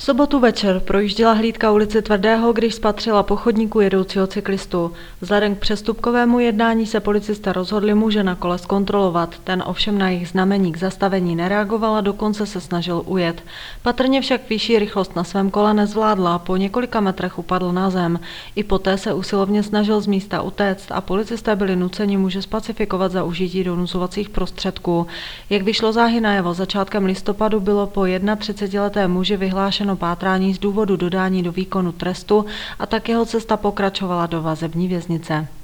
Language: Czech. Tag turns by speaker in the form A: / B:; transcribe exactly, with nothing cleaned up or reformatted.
A: sobotu večer projížděla hlídka ulici Tvrdého, když spatřila po chodníku jedoucího cyklistu. Vzhledem k přestupkovému jednání se policisté rozhodli muže na kole zkontrolovat. Ten ovšem na jejich znamení k zastavení nereagoval a dokonce se snažil ujet. Patrně však vyšší rychlost na svém kole nezvládla a po několika metrech upadl na zem. I poté se usilovně snažil z místa utéct a policisté byli nuceni muže spacifikovat za užití donucovacích prostředků. Jak vyšlo záhy najevo, začátkem listopadu bylo po třicetiletém muži vyhlášeno pátrání z důvodu dodání do výkonu trestu a tak jeho cesta pokračovala do vazební věznice.